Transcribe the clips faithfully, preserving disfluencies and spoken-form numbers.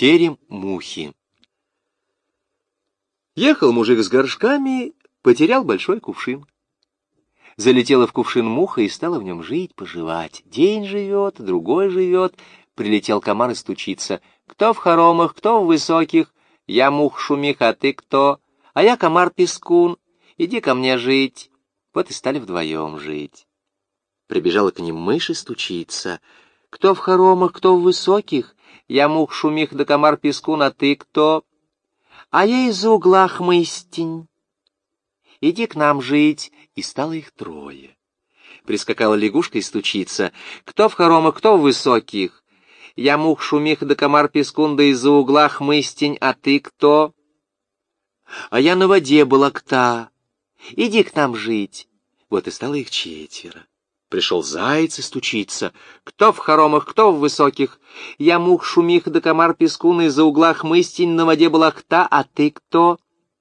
Терем мухи. Ехал мужик с горшками, потерял большой кувшин. Залетела в кувшин муха и стала в нем жить, поживать. День живет, другой живет. Прилетел комар и стучится. Кто в хоромах, кто в высоких? Я мух-шумих, а ты кто? А я комар-пескун. Иди ко мне жить. Вот и стали вдвоем жить. Прибежала к ним мышь и стучится. Кто в хоромах, кто в высоких? Я мух-шумих да комар-пескун, а ты кто? А я из-за угла хмыстень. Иди к нам жить. И стало их трое. Прискакала лягушка и стучится. Кто в хоромах, кто в высоких? Я мух-шумих да комар-пескун, да из-за угла хмыстень, а ты кто? А я на воде балакта. Иди к нам жить. Вот и стало их четверо. Пришел заяц и стучится. Кто в хоромах, кто в высоких? Я мух-шумих да комар-пескун, из-за угла хмыстень, на воде балакта, а ты кто?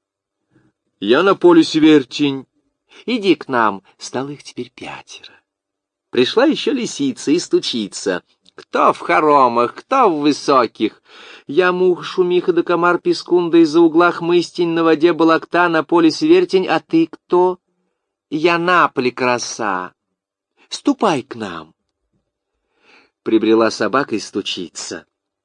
Я на полюсе вертень. Иди к нам. Стало их теперь пятеро. Пришла еще лисица и стучится. Кто в хоромах, кто в высоких? Я мух-шумиха да комар-пескун, да из-за угла хмыстень, на воде балакта, на поле свертень, а ты кто? Я наполе краса. Ступай к нам. Прибрела собака и стучится.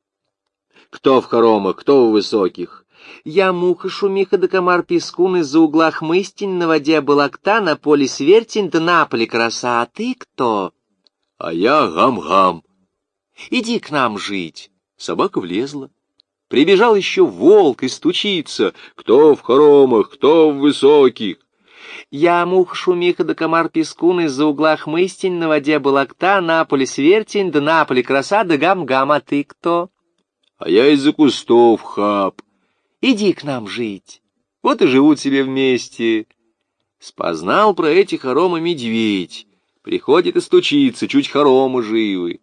Кто в хоромах, кто в высоких? Я муха-шумиха да комар-пескун, из-за угла хмыстень, на воде балакта, на поле свертень, да наполе краса, а ты кто? А я гам-гам. Иди к нам жить. Собака влезла. Прибежал еще волк и стучится. Кто в хоромах, кто в высоких? Я муха-шумиха да комар-пескун, из-за угла хмыстень, на воде балакта, на поле свертень, да наполе краса, да гам-гам, а ты кто? А я из-за кустов хап. Иди к нам жить. Вот и живут себе вместе. Спознал про эти хоромы медведь. Приходит и стучится, чуть хоромы живы.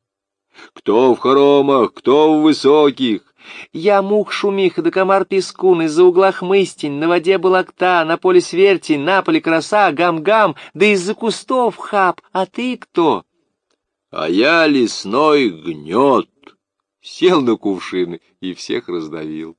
Кто в хоромах, кто в высоких? Я мух-шумиха да комар-пескун, из-за угла хмыстень, на воде балакта, на поле свертень, на поле краса, гам-гам, да из-за кустов хап, а ты кто? А я лесной гнет. Сел на кувшин и всех раздавил.